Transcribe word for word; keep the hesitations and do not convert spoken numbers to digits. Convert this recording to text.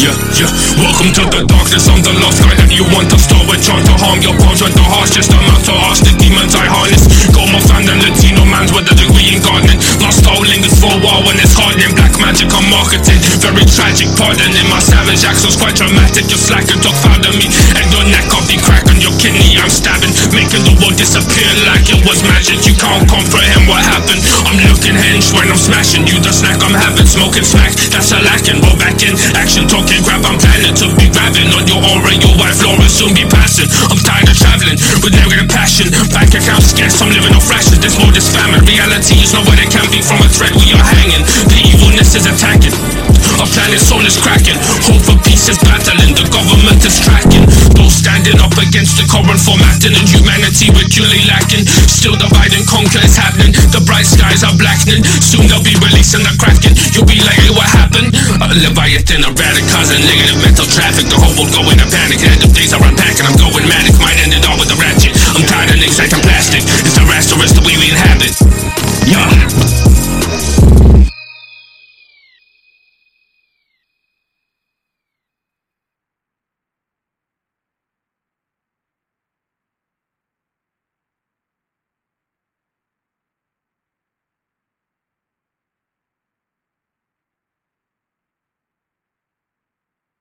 Yeah, yeah. Welcome to the darkness. I'm the lost guy that you want to start with. Trying to harm your bones with the heart's just amount to ask the demons I harness. Got my fan and Latino mans with a degree in gardening. Lost all lingers for a while when it's hardening. Black magic on marketing, very tragic. Pardoning my savage accent's quite dramatic. You're slacking, talk foul to me. And your neck I'll be cracking your kidney. I'm stabbing, making the world disappear like it was magic. You can't comprehend what happened. I'm looking hinged when I'm smashing you. The snack I'm having, smoking smack. That's a lacking. Roll back in action, talking crap. I'm planning to be grabbing on your aura. Your white floor will soon be passing. I'm tired of traveling with negative passion. Bank account scarce, I'm living off rations. There's more, this famine. Reality is not what it can be. From a thread we are hanging. The evilness is attacking. Our planet's soul is cracking. Hope for peace is battling. The government is tracking. Those standing up against the current formatting. And humanity we're duly lacking. Still divide and conquer is happening. The bright skies are blackening. Soon they'll be releasing the kraken. You'll be like, hey, what happened? A Leviathan, a radicals and negative mental traffic. The whole world going to panic. End of days are unpacking. I'm going manic. Might end it all with a ratchet. I'm tired of niggas acting plastic. It's the rest of us the way we inhabit.